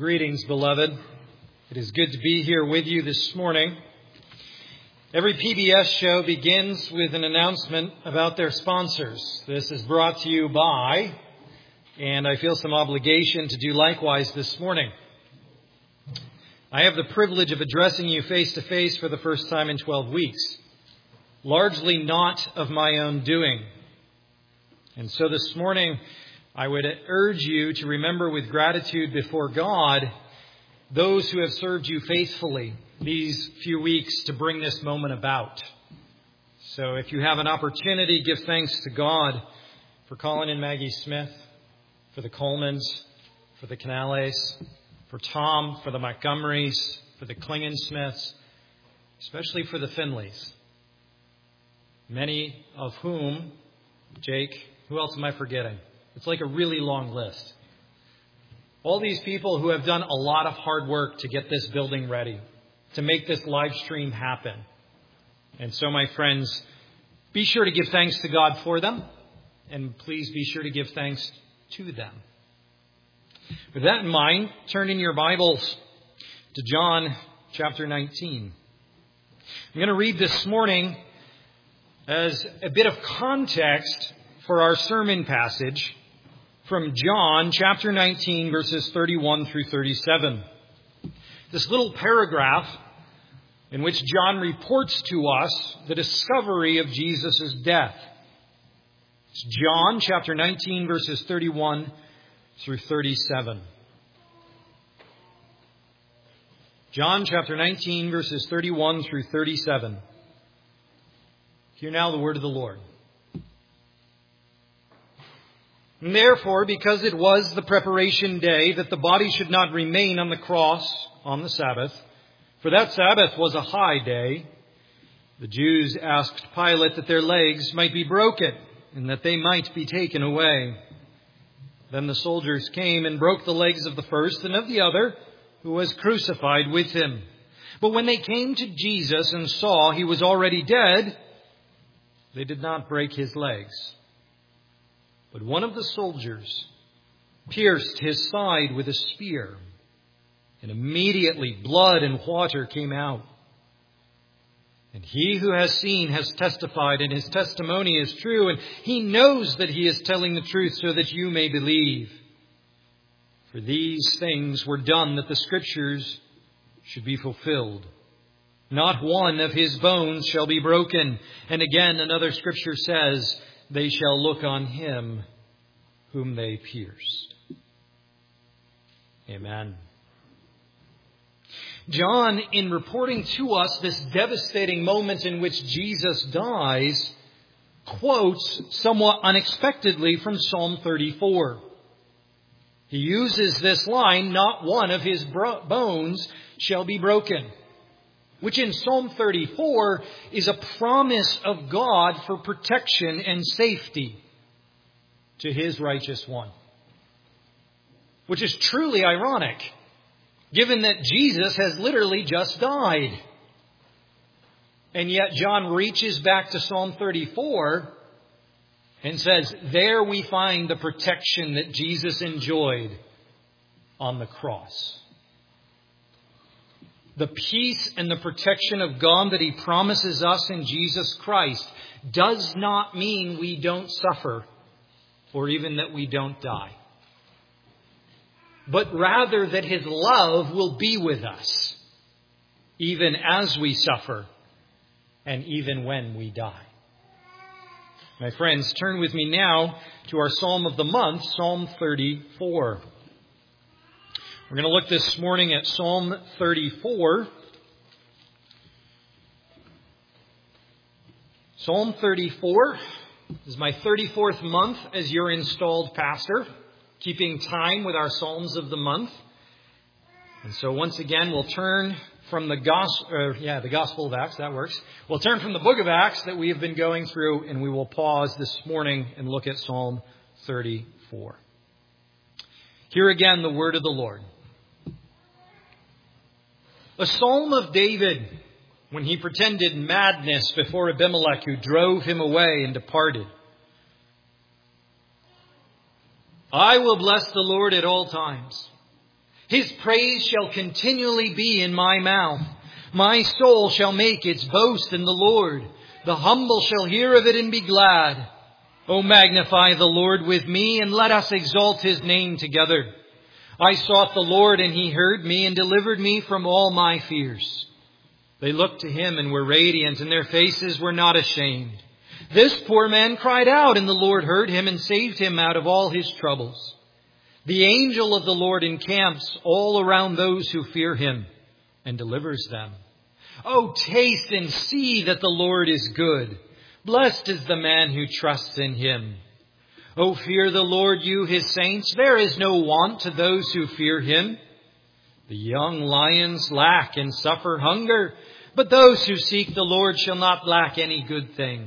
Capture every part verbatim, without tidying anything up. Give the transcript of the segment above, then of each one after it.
Greetings, beloved. It is good to be here with you this morning. Every P B S show begins with an announcement about their sponsors. This is brought to you by, and I feel some obligation to do likewise this morning. I have the privilege of addressing you face to face for the first time in twelve weeks, largely not of my own doing. And so this morning, I would urge you to remember with gratitude before God those who have served you faithfully these few weeks to bring this moment about. So if you have an opportunity, give thanks to God for Colin and Maggie Smith, for the Colemans, for the Canales, for Tom, for the Montgomerys, for the Klingon Smiths, especially for the Finleys, many of whom, Jake, who else am I forgetting? It's like a really long list. All these people who have done a lot of hard work to get this building ready, to make this live stream happen. And so, my friends, be sure to give thanks to God for them, and please be sure to give thanks to them. With that in mind, turn in your Bibles to John chapter nineteen. I'm going to read this morning as a bit of context for our sermon passage from John chapter nineteen, verses thirty-one through thirty-seven. This little paragraph in which John reports to us the discovery of Jesus' death. It's John chapter nineteen, verses thirty-one through thirty-seven. John chapter nineteen, verses thirty-one through thirty-seven. Hear now the word of the Lord. And therefore, because it was the preparation day, that the body should not remain on the cross on the Sabbath, for that Sabbath was a high day, the Jews asked Pilate that their legs might be broken and that they might be taken away. Then the soldiers came and broke the legs of the first and of the other, who was crucified with him. But when they came to Jesus and saw he was already dead, they did not break his legs. But one of the soldiers pierced his side with a spear, and immediately blood and water came out. And he who has seen has testified, and his testimony is true, and he knows that he is telling the truth so that you may believe. For these things were done that the Scriptures should be fulfilled. Not one of his bones shall be broken. And again, another Scripture says, they shall look on him whom they pierced. Amen. John, in reporting to us this devastating moment in which Jesus dies, quotes somewhat unexpectedly from Psalm thirty-four. He uses this line, not one of his bro- bones shall be broken, which in Psalm thirty-four is a promise of God for protection and safety to his righteous one. Which is truly ironic, given that Jesus has literally just died. And yet John reaches back to Psalm thirty-four and says, there we find the protection that Jesus enjoyed on the cross. The peace and the protection of God that he promises us in Jesus Christ does not mean we don't suffer or even that we don't die. But rather that his love will be with us even as we suffer and even when we die. My friends, turn with me now to our Psalm of the month, Psalm thirty-four. We're going to look this morning at Psalm thirty-four. Psalm thirty-four is my thirty-fourth month as your installed pastor, keeping time with our Psalms of the month. And so once again, we'll turn from the gospel, uh, yeah, the Gospel of Acts, that works. We'll turn from the book of Acts that we have been going through, and we will pause this morning and look at Psalm thirty-four. Hear again the word of the Lord. A psalm of David when he pretended madness before Abimelech, who drove him away and departed. I will bless the Lord at all times. His praise shall continually be in my mouth. My soul shall make its boast in the Lord. The humble shall hear of it and be glad. O magnify the Lord with me, and let us exalt His name together. I sought the Lord, and He heard me and delivered me from all my fears. They looked to Him and were radiant, and their faces were not ashamed. This poor man cried out, and the Lord heard him and saved him out of all his troubles. The angel of the Lord encamps all around those who fear Him and delivers them. Oh, taste and see that the Lord is good. Blessed is the man who trusts in Him. Oh, fear the Lord, you His saints. There is no want to those who fear Him. The young lions lack and suffer hunger, but those who seek the Lord shall not lack any good thing.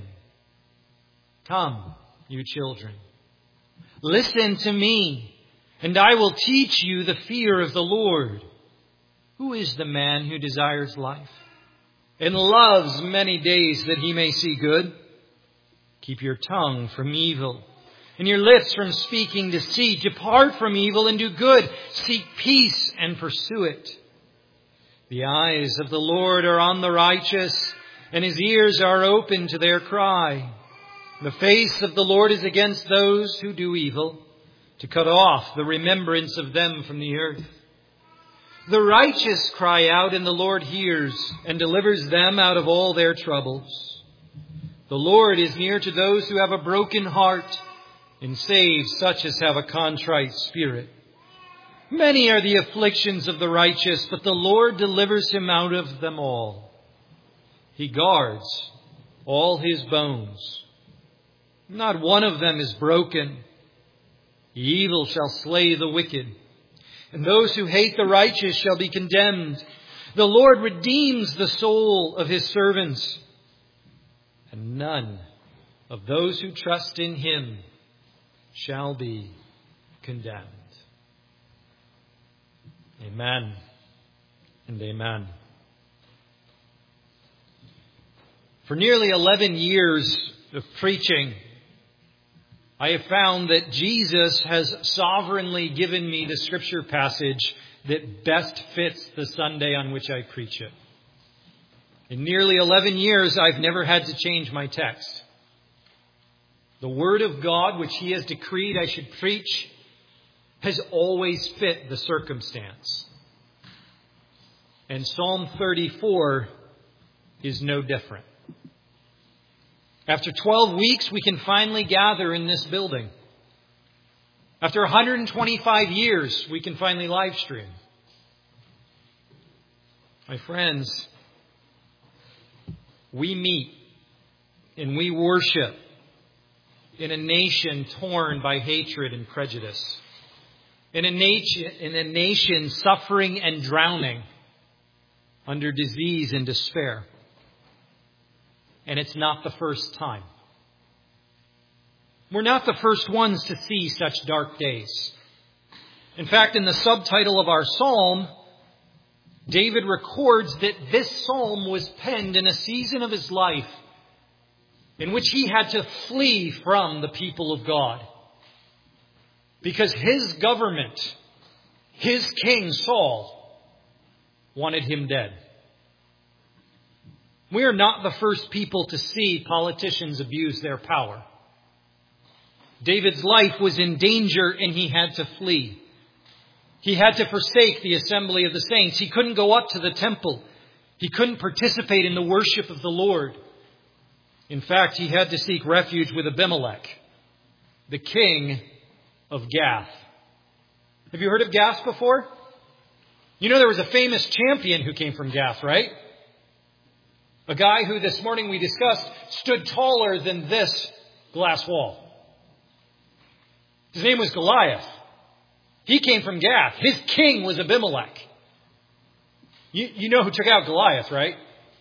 Come, you children, listen to me, and I will teach you the fear of the Lord. Who is the man who desires life and loves many days that he may see good? Keep your tongue from evil and your lips from speaking deceit. Depart from evil and do good. Seek peace and pursue it. The eyes of the Lord are on the righteous, and His ears are open to their cry. The face of the Lord is against those who do evil, to cut off the remembrance of them from the earth. The righteous cry out, and the Lord hears and delivers them out of all their troubles. The Lord is near to those who have a broken heart, and saves such as have a contrite spirit. Many are the afflictions of the righteous, but the Lord delivers him out of them all. He guards all his bones. Not one of them is broken. Evil shall slay the wicked, and those who hate the righteous shall be condemned. The Lord redeems the soul of His servants, and none of those who trust in Him shall be condemned. Amen and amen. For nearly eleven years of preaching, I have found that Jesus has sovereignly given me the scripture passage that best fits the Sunday on which I preach it. In nearly eleven years, I've never had to change my text. The Word of God, which He has decreed I should preach, has always fit the circumstance. And Psalm thirty-four is no different. After twelve weeks, we can finally gather in this building. After one hundred twenty-five years, we can finally live stream. My friends, we meet and we worship in a nation torn by hatred and prejudice. In a nation, in a nation suffering and drowning under disease and despair. And it's not the first time. We're not the first ones to see such dark days. In fact, in the subtitle of our psalm, David records that this psalm was penned in a season of his life in which he had to flee from the people of God. Because his government, his king Saul, wanted him dead. We are not the first people to see politicians abuse their power. David's life was in danger and he had to flee. He had to forsake the assembly of the saints. He couldn't go up to the temple. He couldn't participate in the worship of the Lord. In fact, he had to seek refuge with Abimelech, the king of Gath. Have you heard of Gath before? You know there was a famous champion who came from Gath, right? A guy who this morning we discussed stood taller than this glass wall. His name was Goliath. He came from Gath. His king was Abimelech. You, you know who took out Goliath, right?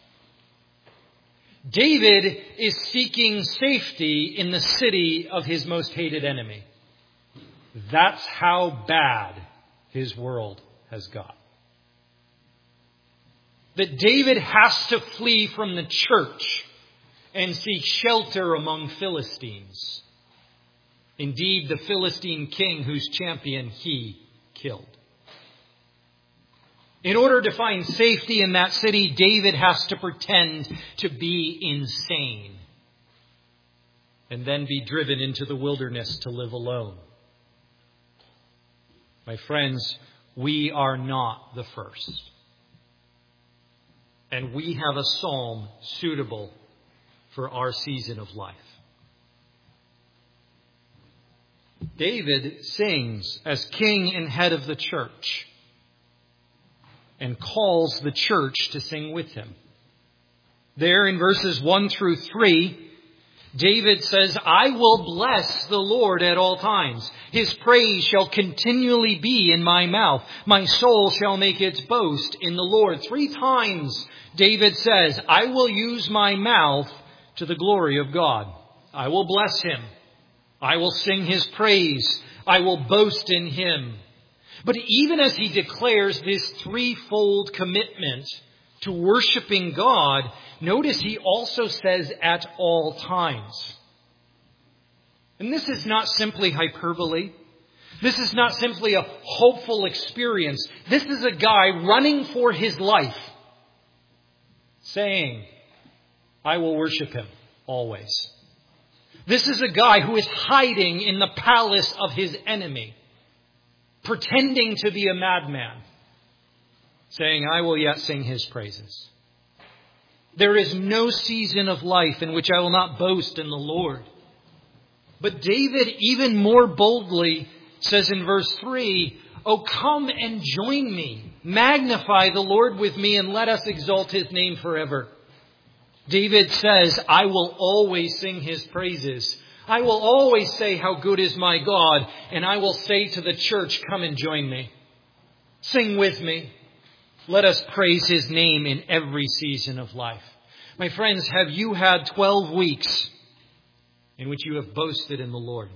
David is seeking safety in the city of his most hated enemy. That's how bad his world has got. That David has to flee from the church and seek shelter among Philistines. Indeed, the Philistine king whose champion he killed. In order to find safety in that city, David has to pretend to be insane and then be driven into the wilderness to live alone. My friends, we are not the first. And we have a psalm suitable for our season of life. David sings as king and head of the church and calls the church to sing with him. There in verses one through three, David says, I will bless the Lord at all times. His praise shall continually be in my mouth. My soul shall make its boast in the Lord. Three times David says, I will use my mouth to the glory of God. I will bless him. I will sing his praise. I will boast in him. But even as he declares this threefold commitment to worshiping God, notice he also says at all times. And this is not simply hyperbole. This is not simply a hopeful experience. This is a guy running for his life, saying, I will worship him always. This is a guy who is hiding in the palace of his enemy, pretending to be a madman, saying, I will yet sing his praises. There is no season of life in which I will not boast in the Lord. But David even more boldly says in verse three, Oh, come and join me. Magnify the Lord with me and let us exalt his name forever. David says, I will always sing his praises. I will always say how good is my God. And I will say to the church, come and join me. Sing with me. Let us praise his name in every season of life. My friends, have you had twelve weeks in which you have boasted in the Lord?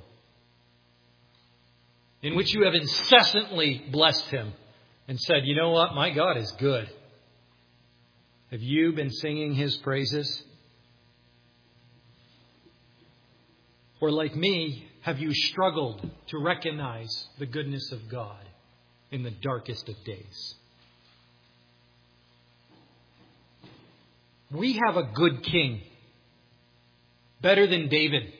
In which you have incessantly blessed him and said, you know what? My God is good. Have you been singing his praises? Or like me, have you struggled to recognize the goodness of God in the darkest of days? We have a good king, better than David.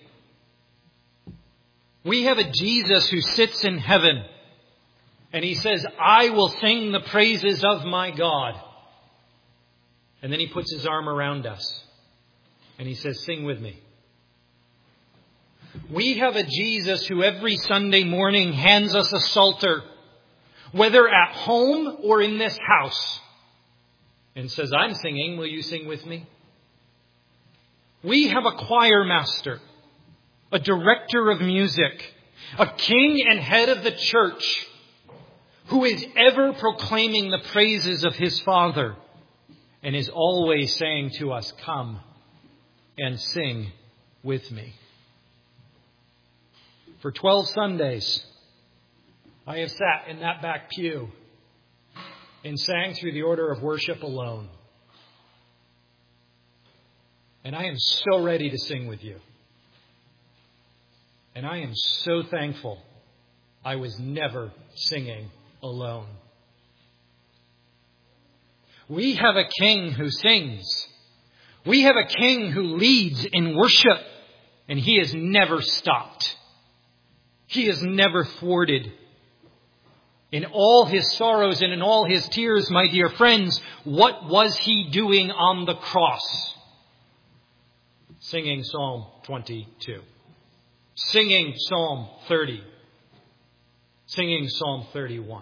We have a Jesus who sits in heaven and he says, I will sing the praises of my God. And then he puts his arm around us and he says, sing with me. We have a Jesus who every Sunday morning hands us a psalter, whether at home or in this house, and says, I'm singing, will you sing with me? We have a choir master, a director of music, a king and head of the church who is ever proclaiming the praises of his Father and is always saying to us, come and sing with me. For twelve Sundays, I have sat in that back pew and sang through the order of worship alone. And I am so ready to sing with you. And I am so thankful I was never singing alone. We have a king who sings. We have a king who leads in worship. And he has never stopped. He has never thwarted. In all his sorrows and in all his tears, my dear friends, what was he doing on the cross? Singing Psalm twenty-two. Singing Psalm thirty. Singing Psalm thirty-one.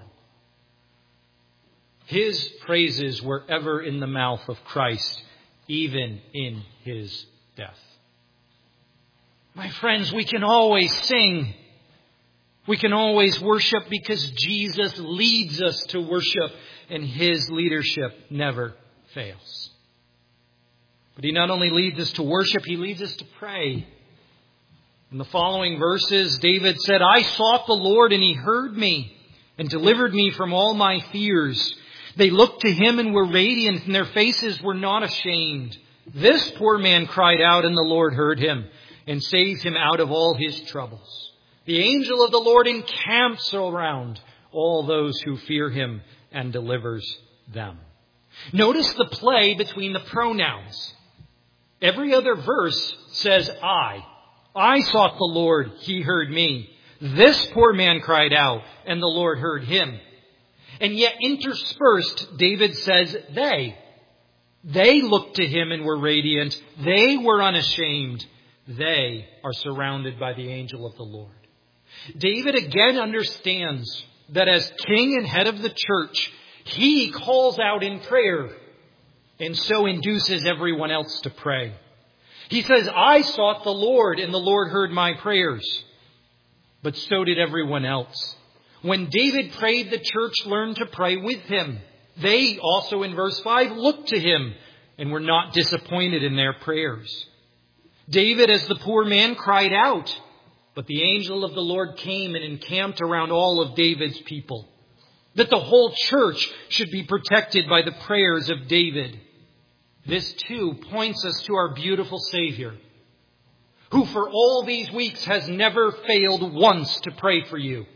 His praises were ever in the mouth of Christ, even in his death. My friends, we can always sing. We can always worship because Jesus leads us to worship and his leadership never fails. But he not only leads us to worship, he leads us to pray. In the following verses, David said, I sought the Lord and he heard me and delivered me from all my fears. They looked to him and were radiant and their faces were not ashamed. This poor man cried out and the Lord heard him and saved him out of all his troubles. The angel of the Lord encamps around all those who fear him and delivers them. Notice the play between the pronouns. Every other verse says I. I sought the Lord, he heard me. This poor man cried out, and the Lord heard him. And yet interspersed, David says they. They looked to him and were radiant. They were unashamed. They are surrounded by the angel of the Lord. David again understands that as king and head of the church, he calls out in prayer and so induces everyone else to pray. He says, I sought the Lord and the Lord heard my prayers. But so did everyone else. When David prayed, the church learned to pray with him. They also, in verse five, looked to him and were not disappointed in their prayers. David, as the poor man, cried out, but the angel of the Lord came and encamped around all of David's people. That the whole church should be protected by the prayers of David. This too points us to our beautiful Savior, who for all these weeks has never failed once to pray for you.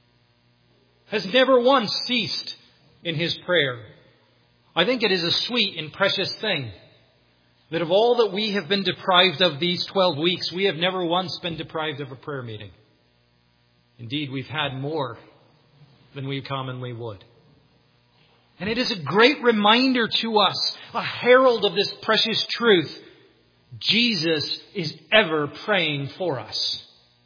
Has never once ceased in his prayer. I think it is a sweet and precious thing that of all that we have been deprived of these twelve weeks, we have never once been deprived of a prayer meeting. Indeed, we've had more than we commonly would. And it is a great reminder to us, a herald of this precious truth. Jesus is ever praying for us.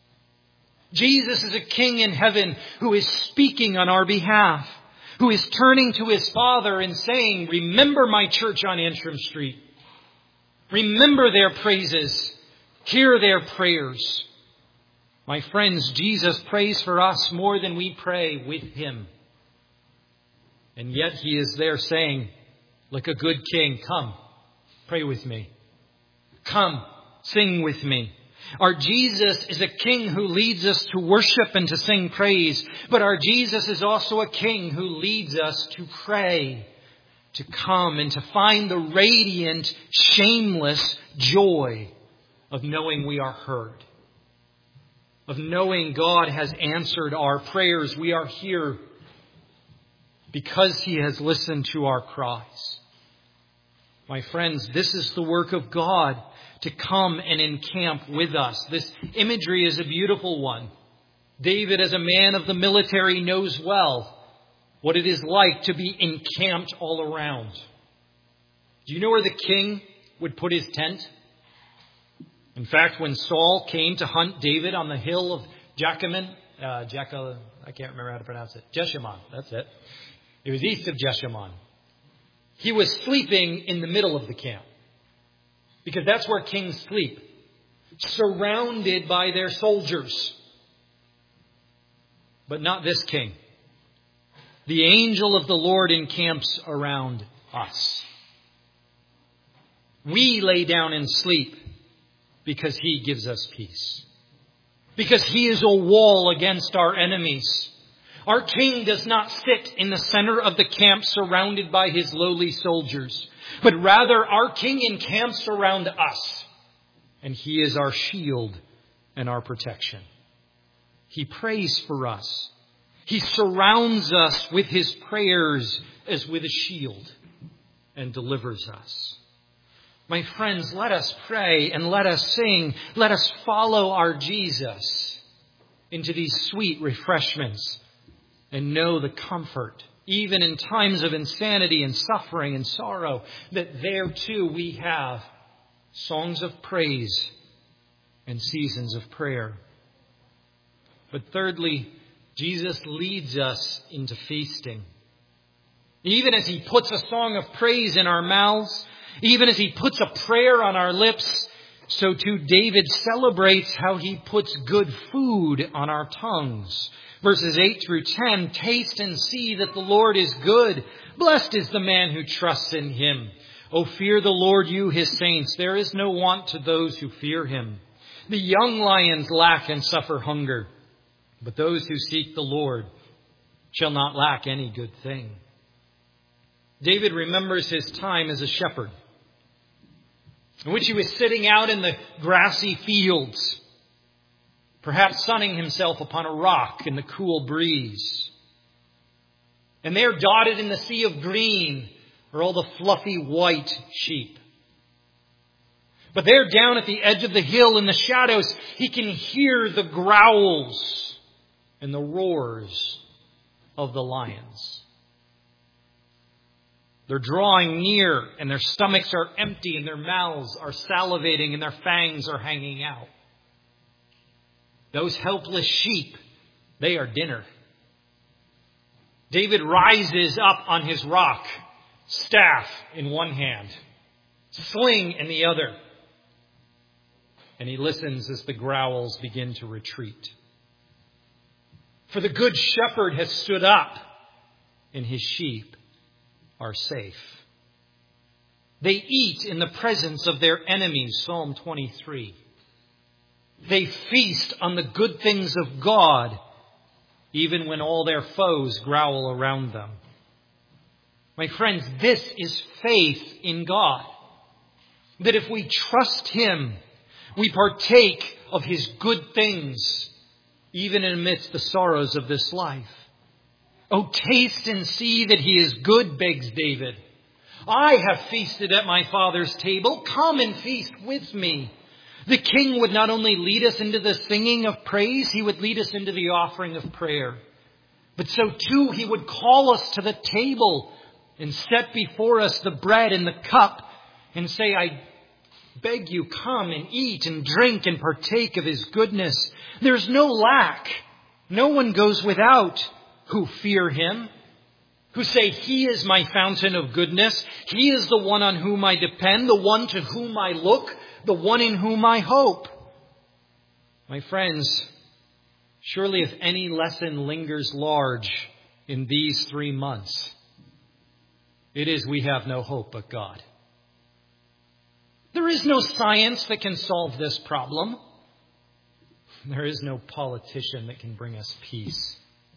Jesus is a king in heaven who is speaking on our behalf, who is turning to his Father and saying, remember my church on Antrim Street. Remember their praises. Hear their prayers. My friends, Jesus prays for us more than we pray with him. And yet he is there saying, like a good king, come, pray with me. Come, sing with me. Our Jesus is a king who leads us to worship and to sing praise. But our Jesus is also a king who leads us to pray, to come and to find the radiant, shameless joy of knowing we are heard. Of knowing God has answered our prayers. We are here because he has listened to our cries. My friends, this is the work of God, to come and encamp with us. This imagery is a beautiful one. David, as a man of the military, knows well what it is like to be encamped all around. Do you know where the king would put his tent? In fact, when Saul came to hunt David on the hill of Jachamim, uh, Jacka, I can't remember how to pronounce it. Jeshimon, that's it. It was east of Jeshimon. He was sleeping in the middle of the camp. Because that's where kings sleep. Surrounded by their soldiers. But not this king. The angel of the Lord encamps around us. We lay down and sleep because he gives us peace. Because he is a wall against our enemies. Our king does not sit in the center of the camp surrounded by his lowly soldiers, but rather our king encamps around us, and he is our shield and our protection. He prays for us. He surrounds us with his prayers as with a shield and delivers us. My friends, let us pray and let us sing. Let us follow our Jesus into these sweet refreshments and know the comfort, even in times of insanity and suffering and sorrow, that there too we have songs of praise and seasons of prayer. But thirdly, Jesus leads us into feasting. Even as he puts a song of praise in our mouths, even as he puts a prayer on our lips, so too David celebrates how he puts good food on our tongues. Verses eight through ten, taste and see that the Lord is good. Blessed is the man who trusts in him. O fear the Lord, you his saints. There is no want to those who fear him. The young lions lack and suffer hunger, but those who seek the Lord shall not lack any good thing. David remembers his time as a shepherd, in which he was sitting out in the grassy fields, perhaps sunning himself upon a rock in the cool breeze. And there, dotted in the sea of green, are all the fluffy white sheep. But there, down at the edge of the hill in the shadows, he can hear the growls and the roars of the lions. They're drawing near, and their stomachs are empty, and their mouths are salivating, and their fangs are hanging out. Those helpless sheep, they are dinner. David rises up on his rock, staff in one hand, sling in the other. And he listens as the growls begin to retreat. For the good shepherd has stood up, and his sheep are safe. They eat in the presence of their enemies, Psalm twenty-three. They feast on the good things of God, even when all their foes growl around them. My friends, this is faith in God. That if we trust Him, we partake of His good things, even amidst the sorrows of this life. Oh, taste and see that He is good, begs David. I have feasted at my Father's table. Come and feast with me. The King would not only lead us into the singing of praise, He would lead us into the offering of prayer. But so too, He would call us to the table and set before us the bread and the cup and say, I beg you, come and eat and drink and partake of His goodness. There's no lack. No one goes without who fear Him, who say, He is my fountain of goodness. He is the one on whom I depend, the one to whom I look, the one in whom I hope. My friends, surely if any lesson lingers large in these three months, it is we have no hope but God. There is no science that can solve this problem. There is no politician that can bring us peace.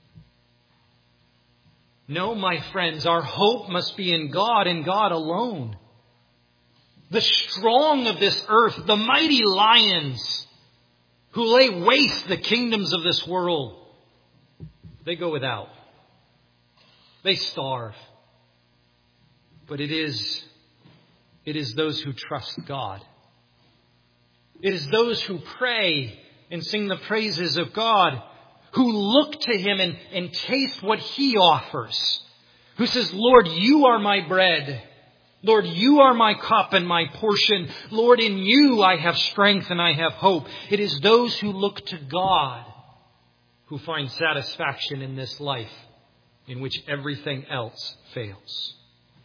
No, my friends, our hope must be in God and God alone. The strong of this earth, the mighty lions who lay waste the kingdoms of this world, they go without. They starve. But it is, it is those who trust God. It is those who pray and sing the praises of God, who look to Him and, and taste what He offers. Who says, Lord, You are my bread. Lord, You are my cup and my portion. Lord, in You I have strength and I have hope. It is those who look to God who find satisfaction in this life in which everything else fails.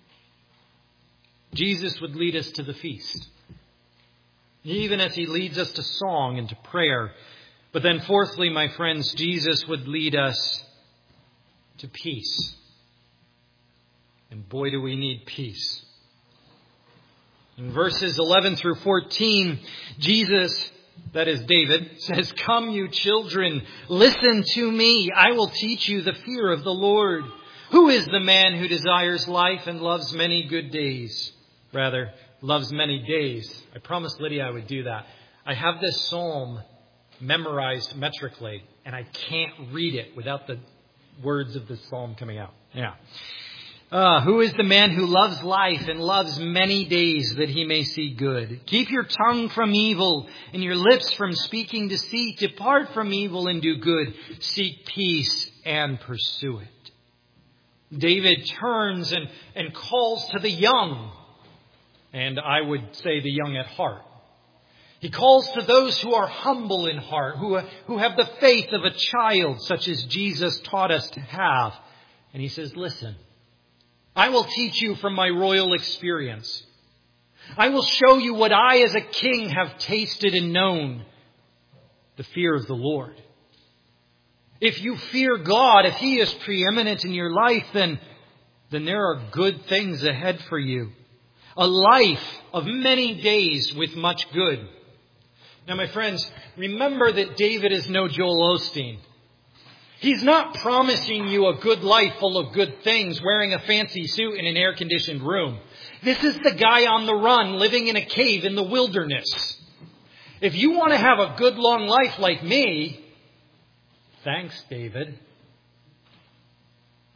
Jesus would lead us to the feast, even as He leads us to song and to prayer. But then fourthly, my friends, Jesus would lead us to peace. And boy, do we need peace. In verses eleven through fourteen, Jesus, that is David, says, Come, you children, listen to me. I will teach you the fear of the Lord. Who is the man who desires life and loves many good days? Rather, loves many days. I promised Lydia I would do that. I have this psalm memorized metrically, and I can't read it without the words of the psalm coming out. Yeah. Uh, who is the man who loves life and loves many days that he may see good? Keep your tongue from evil and your lips from speaking deceit. Depart from evil and do good. Seek peace and pursue it. David turns and, and calls to the young, and I would say the young at heart. He calls to those who are humble in heart, who, who have the faith of a child, such as Jesus taught us to have. And he says, listen, I will teach you from my royal experience. I will show you what I as a king have tasted and known, the fear of the Lord. If you fear God, if He is preeminent in your life, then, then there are good things ahead for you. A life of many days with much good. Now, my friends, remember that David is no Joel Osteen. He's not promising you a good life full of good things, wearing a fancy suit in an air-conditioned room. This is the guy on the run, living in a cave in the wilderness. If you want to have a good long life like me, thanks, David.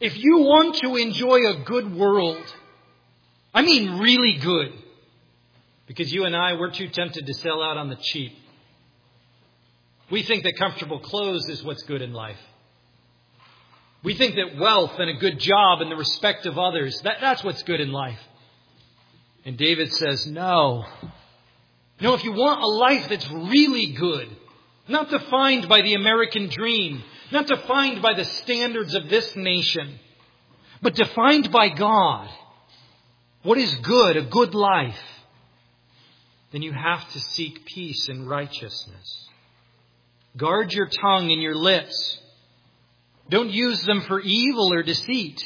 If you want to enjoy a good world, I mean really good, because you and I, we're too tempted to sell out on the cheap. We think that comfortable clothes is what's good in life. We think that wealth and a good job and the respect of others, that, that's what's good in life. And David says, no. No, if you want a life that's really good, not defined by the American dream, not defined by the standards of this nation, but defined by God, what is good, a good life, then you have to seek peace and righteousness. Guard your tongue and your lips. Don't use them for evil or deceit.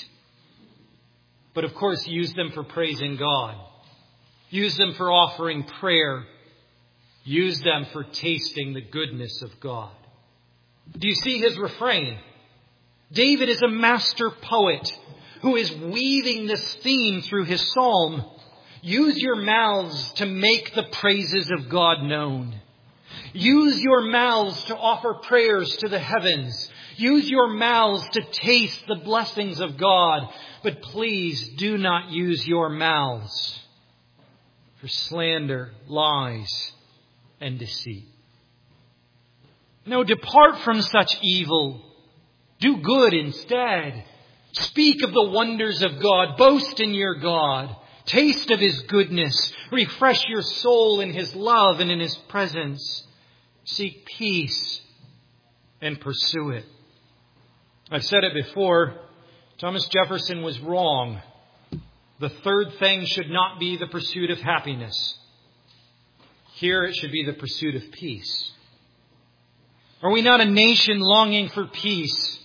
But of course, use them for praising God. Use them for offering prayer. Use them for tasting the goodness of God. Do you see his refrain? David is a master poet who is weaving this theme through his psalm. Use your mouths to make the praises of God known. Use your mouths to offer prayers to the heavens. Use your mouths to taste the blessings of God. But please do not use your mouths for slander, lies, and deceit. No, depart from such evil. Do good instead. Speak of the wonders of God. Boast in your God. Taste of his goodness. Refresh your soul in his love and in his presence. Seek peace and pursue it. I've said it before. Thomas Jefferson was wrong. The third thing should not be the pursuit of happiness. Here it should be the pursuit of peace. Are we not a nation longing for peace?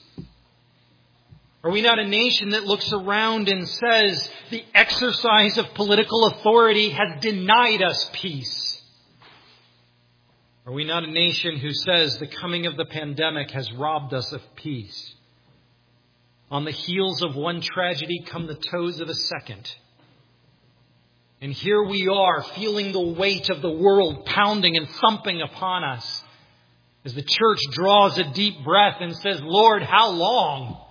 Are we not a nation that looks around and says the exercise of political authority has denied us peace? Are we not a nation who says the coming of the pandemic has robbed us of peace? On the heels of one tragedy come the toes of a second. And here we are feeling the weight of the world pounding and thumping upon us as the church draws a deep breath and says, Lord, how long?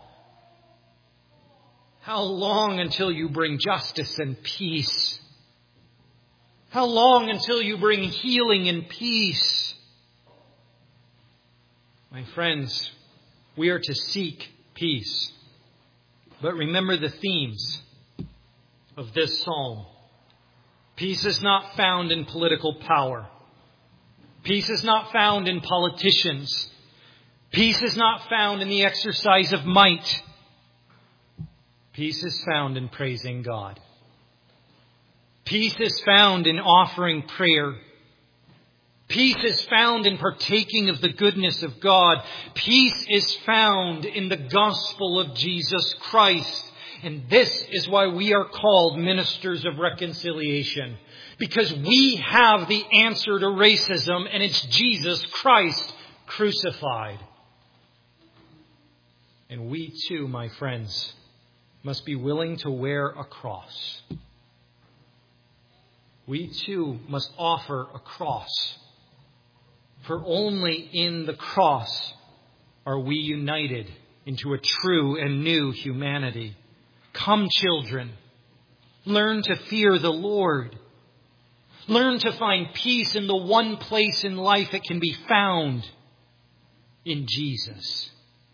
How long until you bring justice and peace? How long until you bring healing and peace? My friends, we are to seek peace. But remember the themes of this psalm. Peace is not found in political power. Peace is not found in politicians. Peace is not found in the exercise of might. Peace is found in praising God. Peace is found in offering prayer. Peace is found in partaking of the goodness of God. Peace is found in the gospel of Jesus Christ. And this is why we are called ministers of reconciliation. Because we have the answer to racism, and it's Jesus Christ crucified. And we too, my friends, must be willing to wear a cross. We too must offer a cross. For only in the cross are we united into a true and new humanity. Come, children, learn to fear the Lord. Learn to find peace in the one place in life it can be found, in Jesus.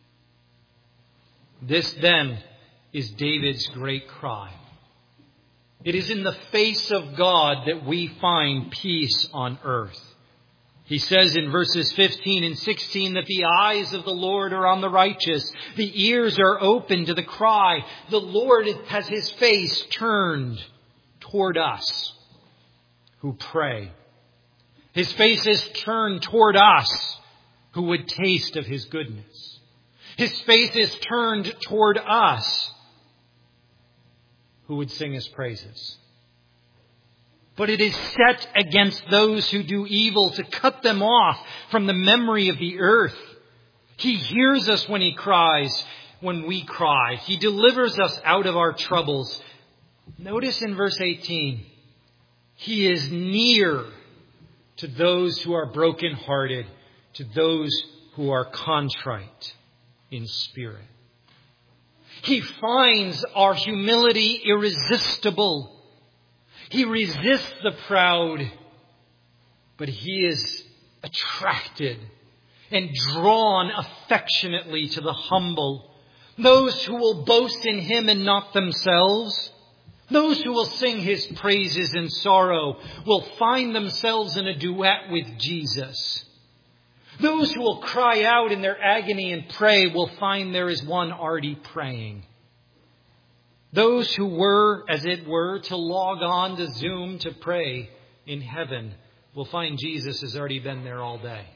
This then is David's great cry. It is in the face of God that we find peace on earth. He says in verses fifteen and sixteen that the eyes of the Lord are on the righteous. The ears are open to the cry. The Lord has his face turned toward us who pray. His face is turned toward us who would taste of his goodness. His face is turned toward us who would sing his praises. But it is set against those who do evil to cut them off from the memory of the earth. He hears us when he cries, when we cry. He delivers us out of our troubles. Notice in verse eighteen, he is near to those who are brokenhearted, to those who are contrite in spirit. He finds our humility irresistible. He resists the proud, but He is attracted and drawn affectionately to the humble. Those who will boast in Him and not themselves, those who will sing His praises in sorrow, will find themselves in a duet with Jesus. Those who will cry out in their agony and pray will find there is one already praying. Those who were, as it were, to log on to Zoom to pray in heaven will find Jesus has already been there all day.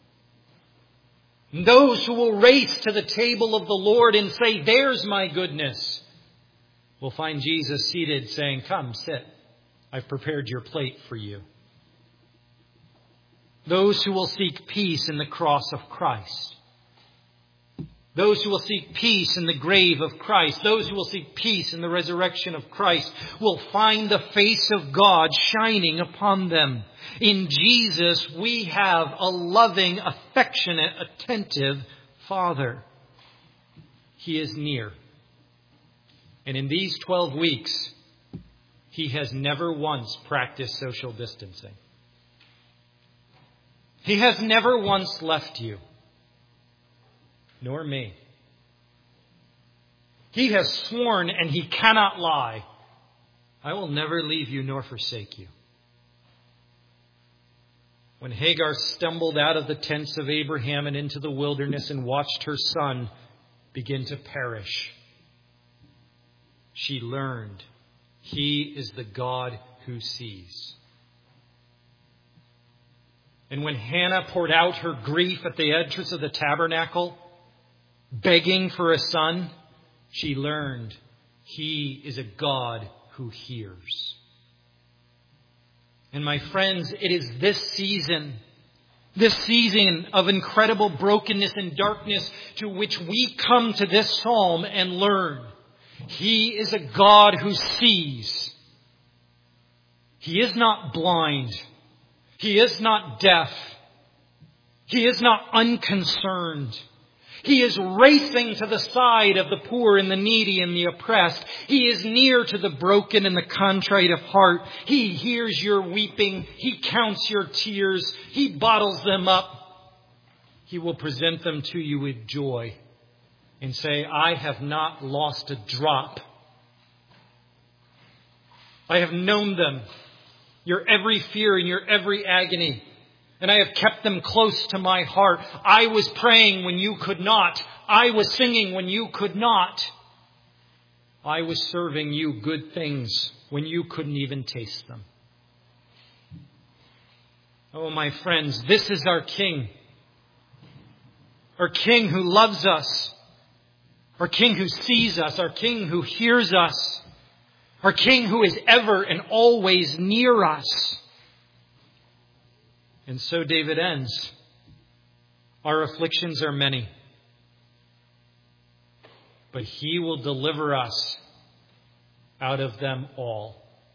And those who will race to the table of the Lord and say, "There's my goodness," will find Jesus seated saying, "Come, sit. I've prepared your plate for you." Those who will seek peace in the cross of Christ. Those who will seek peace in the grave of Christ. Those who will seek peace in the resurrection of Christ will find the face of God shining upon them. In Jesus, we have a loving, affectionate, attentive Father. He is near. And in these twelve weeks, He has never once practiced social distancing. He has never once left you, nor me. He has sworn, and He cannot lie, "I will never leave you nor forsake you." When Hagar stumbled out of the tents of Abraham and into the wilderness and watched her son begin to perish, she learned He is the God who sees. And when Hannah poured out her grief at the entrance of the tabernacle, begging for a son, she learned He is a God who hears. And my friends, it is this season, this season of incredible brokenness and darkness to which we come to this psalm and learn He is a God who sees. He is not blind. He is not deaf. He is not unconcerned. He is racing to the side of the poor and the needy and the oppressed. He is near to the broken and the contrite of heart. He hears your weeping. He counts your tears. He bottles them up. He will present them to you with joy and say, "I have not lost a drop. I have known them, your every fear and your every agony, and I have kept them close to my heart. I was praying when you could not. I was singing when you could not. I was serving you good things when you couldn't even taste them." Oh, my friends, this is our King. Our King who loves us. Our King who sees us. Our King who hears us. Our King who is ever and always near us. And so David ends. Our afflictions are many, but He will deliver us out of them all.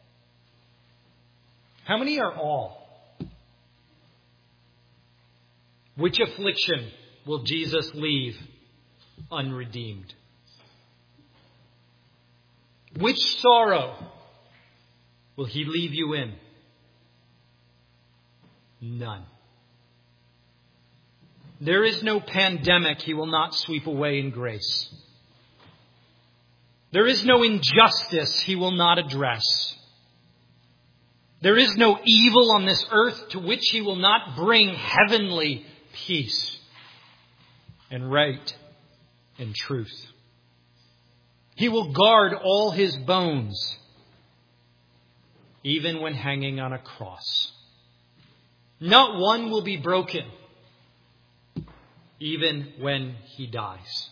How many are all? Which affliction will Jesus leave unredeemed? Which sorrow will He leave you in? None. There is no pandemic He will not sweep away in grace. There is no injustice He will not address. There is no evil on this earth to which He will not bring heavenly peace and right and truth. He will guard all His bones, even when hanging on a cross. Not one will be broken, even when He dies.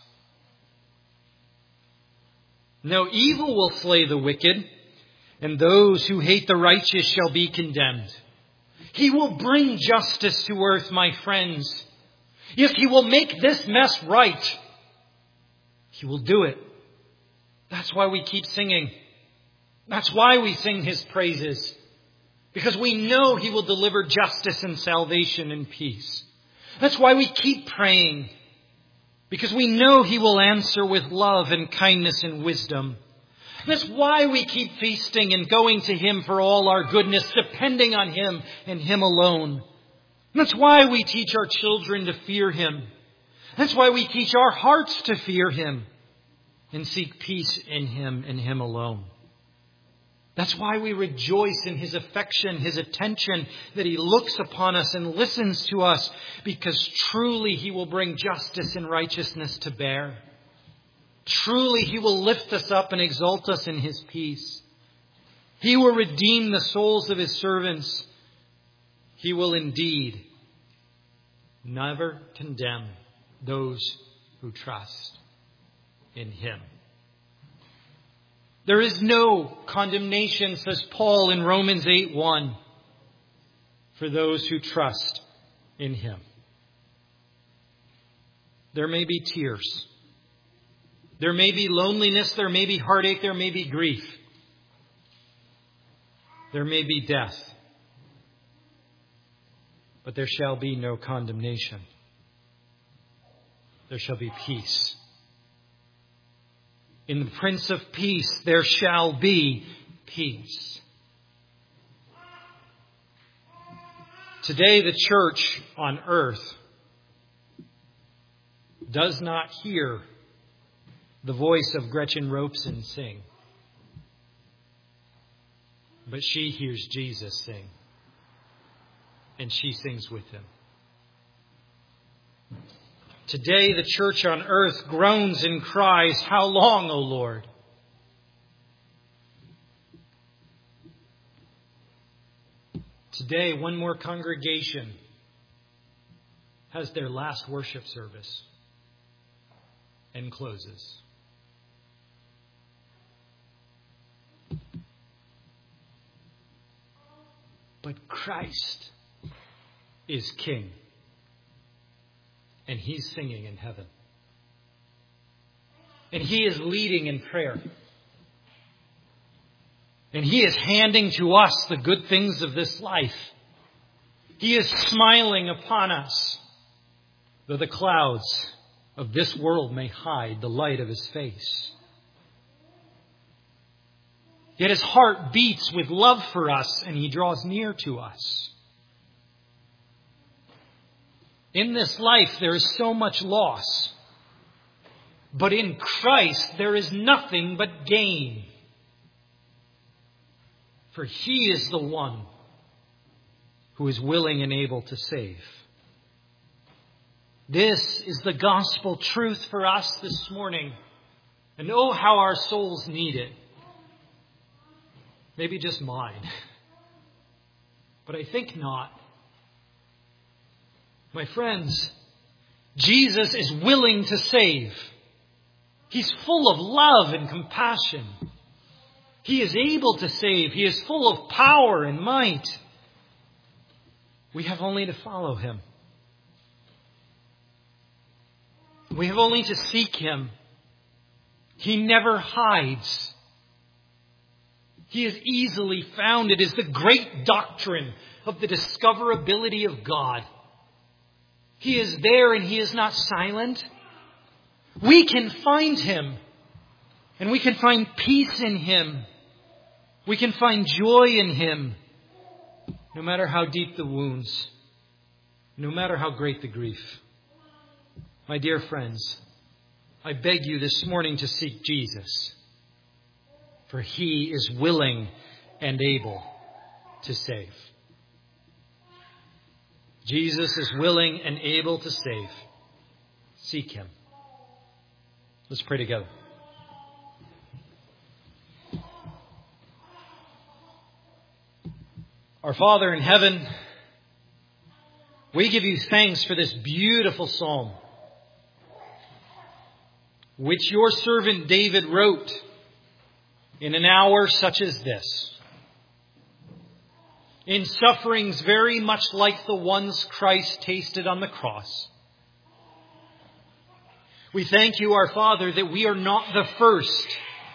No evil will slay the wicked, and those who hate the righteous shall be condemned. He will bring justice to earth, my friends. Yes, He will make this mess right. He will do it. That's why we keep singing. That's why we sing His praises. Because we know He will deliver justice and salvation and peace. That's why we keep praying. because we know He will answer with love and kindness and wisdom. That's why we keep feasting and going to Him for all our goodness, depending on Him and Him alone. That's why we teach our children to fear Him. That's why we teach our hearts to fear Him and seek peace in Him and Him alone. That's why we rejoice in His affection, His attention, that He looks upon us and listens to us, because truly He will bring justice and righteousness to bear. Truly He will lift us up and exalt us in His peace. He will redeem the souls of His servants. He will indeed never condemn those who trust in Him. There is no condemnation, says Paul in Romans eight one, for those who trust in Him. There may be tears. There may be loneliness. There may be heartache. There may be grief. There may be death. But there shall be no condemnation. There shall be peace. In the Prince of Peace, there shall be peace. Today, the church on earth does not hear the voice of Gretchen Robeson sing, but she hears Jesus sing, and she sings with Him. Today, the church on earth groans and cries, "How long, O Lord?" Today, one more congregation has their last worship service and closes. But Christ is King. And He's singing in heaven. And He is leading in prayer. And He is handing to us the good things of this life. He is smiling upon us, though the clouds of this world may hide the light of His face. Yet His heart beats with love for us, and He draws near to us. In this life, there is so much loss. But in Christ, there is nothing but gain. For He is the one who is willing and able to save. This is the gospel truth for us this morning. And oh, how our souls need it. Maybe just mine. But I think not. My friends, Jesus is willing to save. He's full of love and compassion. He is able to save. He is full of power and might. We have only to follow Him. We have only to seek Him. He never hides. He is easily found. It is the great doctrine of the discoverability of God. He is there and He is not silent. We can find Him. And we can find peace in Him. We can find joy in Him. No matter how deep the wounds. No matter how great the grief. My dear friends, I beg you this morning to seek Jesus. For He is willing and able to save. Jesus is willing and able to save. Seek Him. Let's pray together. Our Father in heaven, we give You thanks for this beautiful psalm, which Your servant David wrote in an hour such as this. In sufferings very much like the ones Christ tasted on the cross. We thank You, our Father, that we are not the first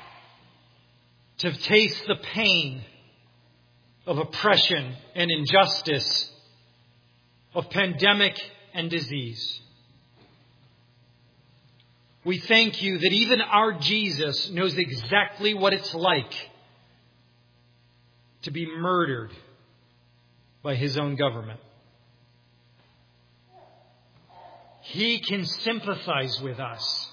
to taste the pain of oppression and injustice, of pandemic and disease. We thank you that even our Jesus knows exactly what it's like to be murdered by his own government. He can sympathize with us.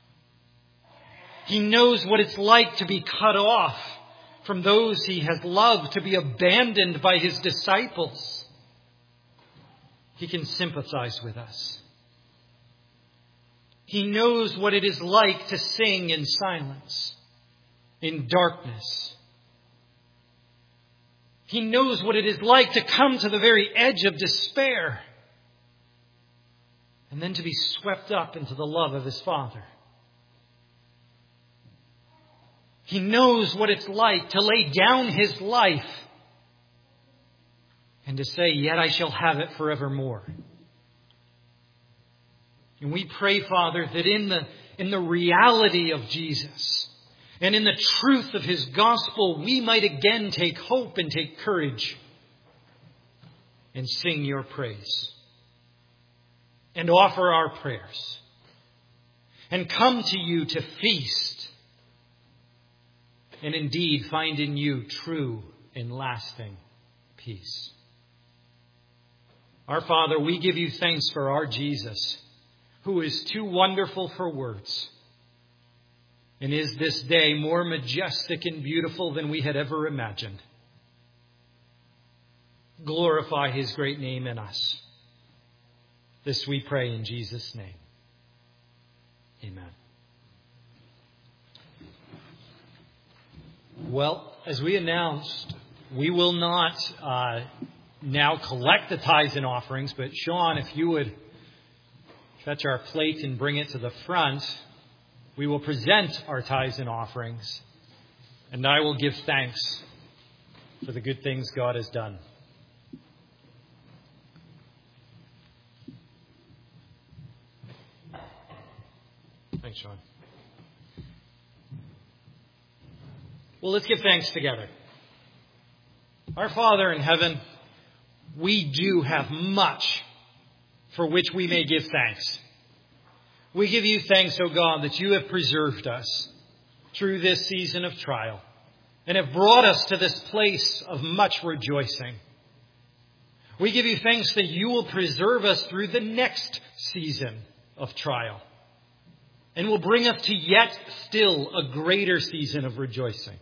He knows what it's like to be cut off from those he has loved, to be abandoned by his disciples. He can sympathize with us. He knows what it is like to sing in silence, in darkness. He knows what it is like to come to the very edge of despair and then to be swept up into the love of his Father. He knows what it's like to lay down his life and to say, "Yet I shall have it forevermore." And we pray, Father, that in the, in the reality of Jesus and in the truth of his gospel, we might again take hope and take courage and sing your praise and offer our prayers and come to you to feast and indeed find in you true and lasting peace. Our Father, we give you thanks for our Jesus, who is too wonderful for words, and is this day more majestic and beautiful than we had ever imagined. Glorify his great name in us. This we pray in Jesus' name. Amen. Well, as we announced, we will not uh, now collect the tithes and offerings, but Sean, if you would fetch our plate and bring it to the front, we will present our tithes and offerings, and I will give thanks for the good things God has done. Thanks, Sean. Well, let's give thanks together. Our Father in heaven, we do have much for which we may give thanks. We give you thanks, O God, that you have preserved us through this season of trial and have brought us to this place of much rejoicing. We give you thanks that you will preserve us through the next season of trial and will bring us to yet still a greater season of rejoicing.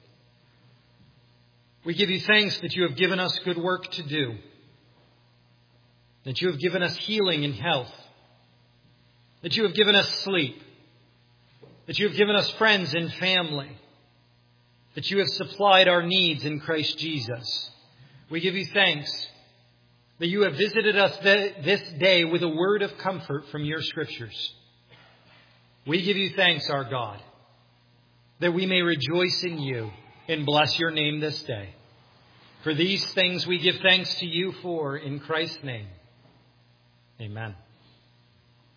We give you thanks that you have given us good work to do, that you have given us healing and health, that you have given us sleep, that you have given us friends and family, that you have supplied our needs in Christ Jesus. We give you thanks that you have visited us this day with a word of comfort from your scriptures. We give you thanks, our God, that we may rejoice in you and bless your name this day. For these things we give thanks to you for in Christ's name. Amen.